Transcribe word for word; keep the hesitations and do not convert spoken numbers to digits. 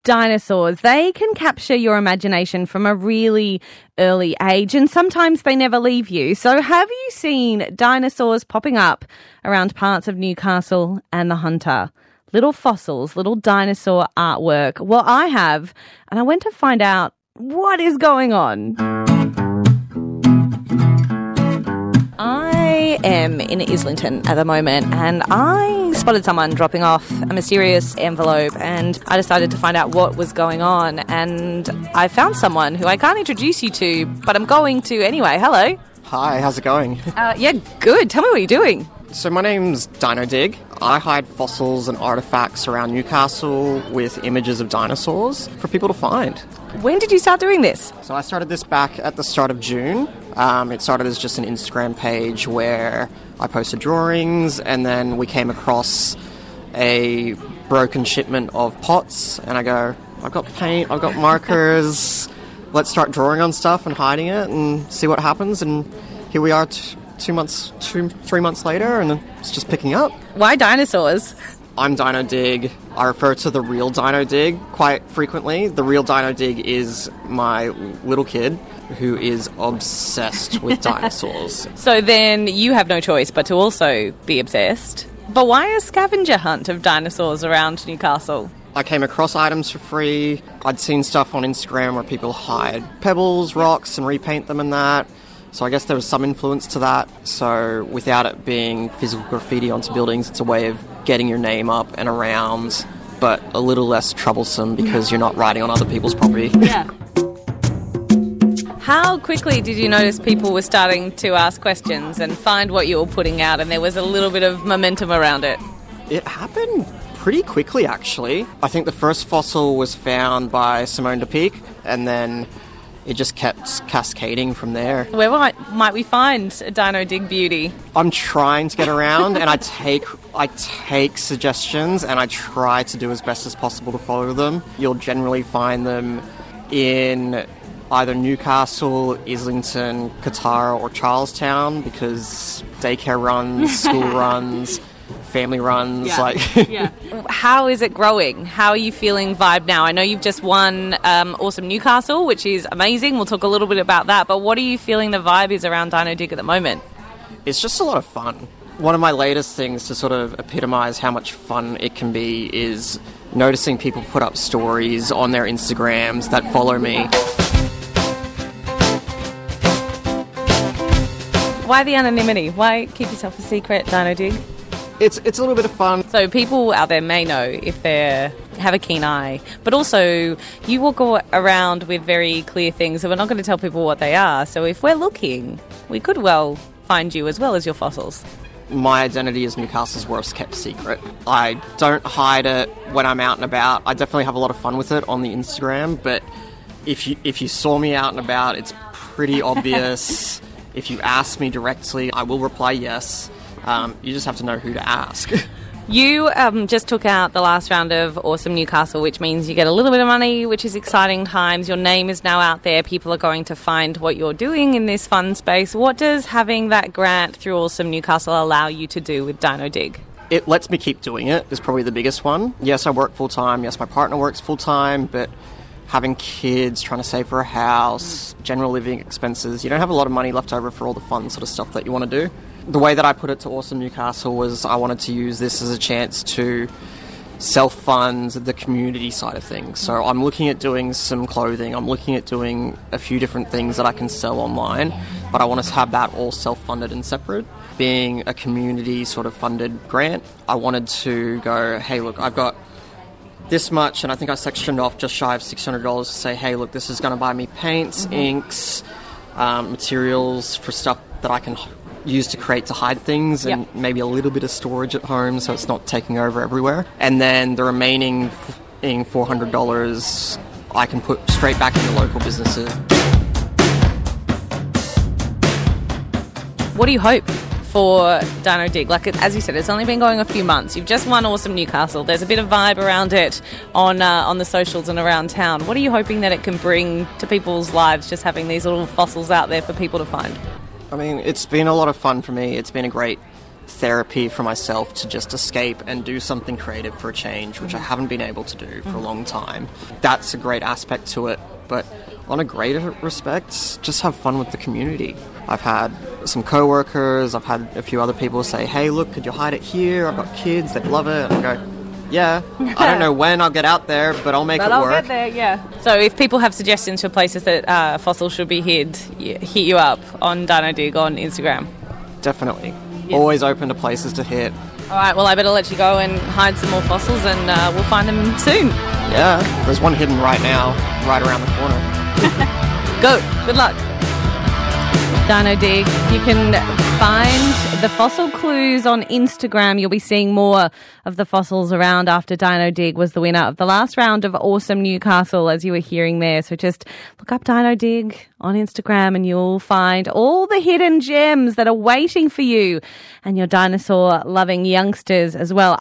Dinosaurs, they can capture your imagination from a really early age, and sometimes they never leave you. So have you seen dinosaurs popping up around parts of Newcastle and the Hunter? Little fossils, little dinosaur artwork. Well, I have, and I went to find out what is going on. I am in Islington at the moment, and I spotted someone dropping off a mysterious envelope, and I decided to find out what was going on, and I found someone who I can't introduce you to, but I'm going to anyway. Hello. Hi, how's it going? Uh, yeah, good. Tell me what you're doing. So my name's Dino Dig. I hide fossils and artefacts around Newcastle with images of dinosaurs for people to find. When did you start doing this? So I started this back at the start of June. Um, it started as just an Instagram page where I posted drawings, and then we came across a broken shipment of pots, and I go, I've got paint, I've got markers, let's start drawing on stuff and hiding it and see what happens. And here we are t- two months, two, three months later, and it's just picking up. Why dinosaurs? I'm Dino Dig. I refer to the real Dino Dig quite frequently. The real Dino Dig is my little kid who is obsessed with dinosaurs. So then you have no choice but to also be obsessed. But why a scavenger hunt of dinosaurs around Newcastle? I came across items for free. I'd seen stuff on Instagram where people hide pebbles, rocks, and repaint them and that. So I guess there was some influence to that. So without it being physical graffiti onto buildings, it's a way of getting your name up and around, but a little less troublesome because you're not riding on other people's property. Yeah. How quickly did you notice people were starting to ask questions and find what you were putting out, and there was a little bit of momentum around it? It happened pretty quickly, actually. I think the first fossil was found by Simone de Peek, and then it just kept cascading from there. Where might, might we find a Dino Dig beauty? I'm trying to get around, and I take I take suggestions, and I try to do as best as possible to follow them. You'll generally find them in either Newcastle, Islington, Katara, or Charlestown, because daycare runs, school runs, family runs. Yeah. Like, yeah. How is it growing? How are you feeling vibe now? I know you've just won um, Awesome Newcastle, which is amazing. We'll talk a little bit about that. But what are you feeling the vibe is around Dino Dig at the moment? It's just a lot of fun. One of my latest things to sort of epitomise how much fun it can be is noticing people put up stories on their Instagrams that follow me. Why the anonymity? Why keep yourself a secret, Dino Dig? It's it's a little bit of fun. So people out there may know if they have a keen eye, but also you walk around with very clear things, so we're not going to tell people what they are. So if we're looking, we could well find you as well as your fossils. My identity is Newcastle's worst kept secret. I don't hide it when I'm out and about. I definitely have a lot of fun with it on the Instagram, but if you if you saw me out and about, it's pretty obvious. If you ask me directly, I will reply yes. Um, you just have to know who to ask. You um, just took out the last round of Awesome Newcastle, which means you get a little bit of money, which is exciting times. Your name is now out there. People are going to find what you're doing in this fun space. What does having that grant through Awesome Newcastle allow you to do with Dino Dig? It lets me keep doing it, is probably the biggest one. Yes, I work full-time. Yes, my partner works full-time, but having kids, trying to save for a house, general living expenses, you don't have a lot of money left over for all the fun sort of stuff that you want to do. The way that I put it to Awesome Newcastle was I wanted to use this as a chance to self-fund the community side of things. So I'm looking at doing some clothing, I'm looking at doing a few different things that I can sell online, but I want to have that all self-funded and separate. Being a community sort of funded grant, I wanted to go, hey look, I've got this much, and I think I sectioned off just shy of six hundred dollars to say, hey look, this is going to buy me paints, mm-hmm. inks, um, materials for stuff that I can use to create to hide things, and yep. maybe a little bit of storage at home so it's not taking over everywhere. And then the remaining four hundred dollars I can put straight back into local businesses. What do you hope for Dino Dig? Like, as you said, it's only been going a few months. You've just won Awesome Newcastle. There's a bit of vibe around it on uh, on the socials and around town. What are you hoping that it can bring to people's lives, just having these little fossils out there for people to find? I mean, it's been a lot of fun for me. It's been a great therapy for myself to just escape and do something creative for a change, which I haven't been able to do for a long time. That's a great aspect to it. But on a greater respect, just have fun with the community. I've had some co-workers, I've had a few other people say, hey, look, could you hide it here? I've got kids, they'd love it. And I go, yeah, I don't know when I'll get out there, but I'll make but it I'll work. Get there, yeah. So if people have suggestions for places that uh, fossils should be hid, hit you up on Dino Dig on Instagram. Definitely. Yep. Always open to places to hit. All right, well, I better let you go and hide some more fossils, and uh, we'll find them soon. Yeah, there's one hidden right now, right around the corner. Go. Good luck. Dino Dig. You can find the fossil clues on Instagram. You'll be seeing more of the fossils around after Dino Dig was the winner of the last round of Awesome Newcastle, as you were hearing there. So just look up Dino Dig on Instagram and you'll find all the hidden gems that are waiting for you and your dinosaur-loving youngsters as well.